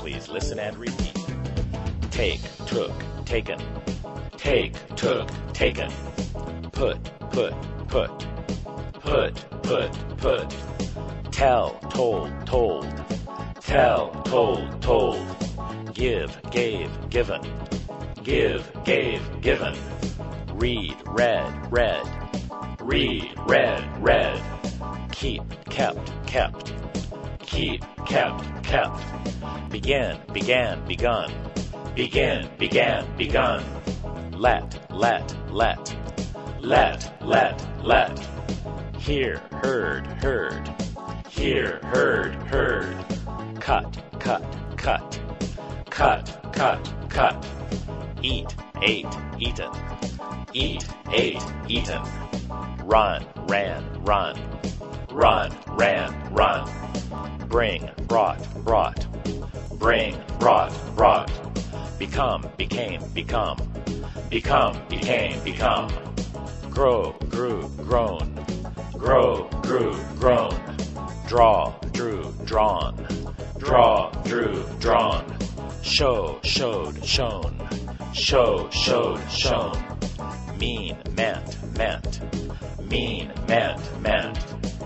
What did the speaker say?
Please listen and repeat. Take, took, taken. Take, took, taken. Put, put, put. Put, put, put. Tell, told, told. Tell, told, told. Give, gave, given. Give, gave, given. Read, read, read. Read, read, read. Keep, kept, kept. Keep, kept, kept. Begin, began, begun. Begin, began, begun. Let, let, let. Let, let, let. Hear, heard, heard. Hear, heard, heard. Cut, cut, cut. Cut, cut, cut. Eat, ate, eaten. Eat, ate, eaten. Run, ran, run. Run, ran, run. Bring, brought, brought. Bring, brought, brought. Become, became, become. Become, became, become. Grow, grew, grown. Grow, grew, grown. Draw, drew, drawn. Draw, drew, drawn. Show, showed, shown. Show, showed, shown. Mean, meant, meant. Mean, meant, meant.